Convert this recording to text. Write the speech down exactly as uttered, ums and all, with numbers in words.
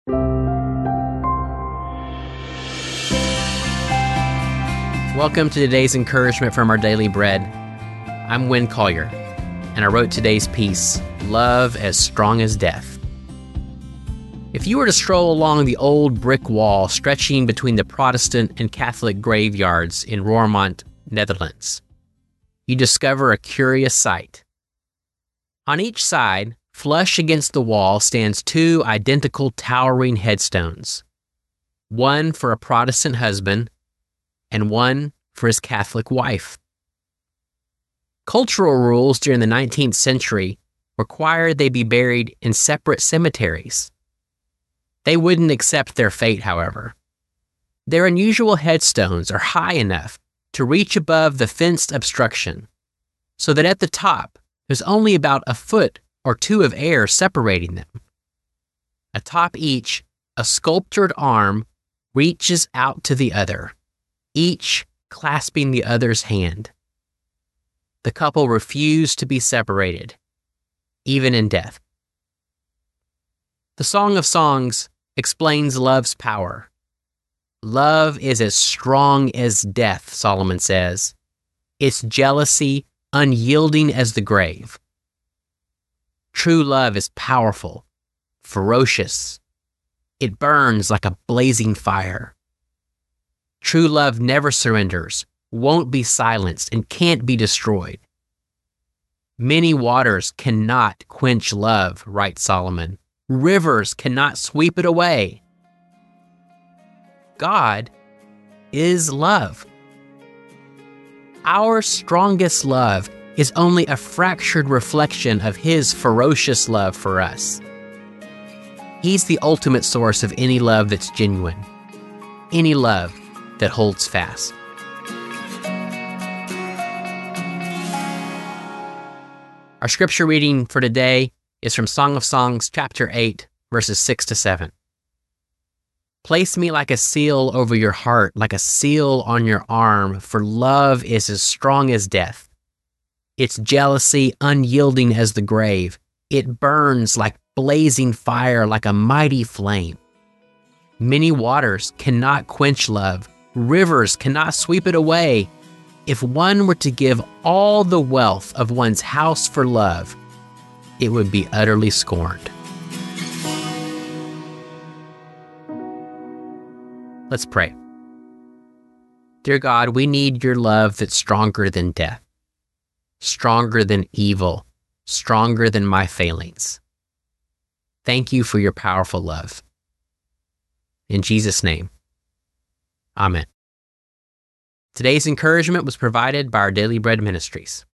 Welcome to today's encouragement from Our Daily Bread. I'm Wynn Collier, and I wrote today's piece, Love as Strong as Death. If you were to stroll along the old brick wall stretching between the Protestant and Catholic graveyards in Roermond, Netherlands, you discover a curious sight. On each side, flush against the wall, stands two identical towering headstones, one for a Protestant husband and one for his Catholic wife. Cultural rules during the nineteenth century required they be buried in separate cemeteries. They wouldn't accept their fate, however. Their unusual headstones are high enough to reach above the fenced obstruction, so that at the top there's only about a foot or two of air separating them. Atop each, a sculptured arm reaches out to the other, each clasping the other's hand. The couple refuse to be separated, even in death. The Song of Songs explains love's power. Love is as strong as death, Solomon says. Its jealousy unyielding as the grave. True love is powerful, ferocious. It burns like a blazing fire. True love never surrenders, won't be silenced, and can't be destroyed. Many waters cannot quench love, writes Solomon. Rivers cannot sweep it away. God is love. Our strongest love is only a fractured reflection of His ferocious love for us. He's the ultimate source of any love that's genuine, any love that holds fast. Our scripture reading for today is from Song of Songs, chapter eight, verses six to seven. Place me like a seal over your heart, like a seal on your arm, for love is as strong as death. Its jealousy unyielding as the grave. It burns like blazing fire, like a mighty flame. Many waters cannot quench love. Rivers cannot sweep it away. If one were to give all the wealth of one's house for love, it would be utterly scorned. Let's pray. Dear God, we need your love that's stronger than death, stronger than evil, stronger than my failings. Thank you for your powerful love. In Jesus' name, amen. Today's encouragement was provided by Our Daily Bread Ministries.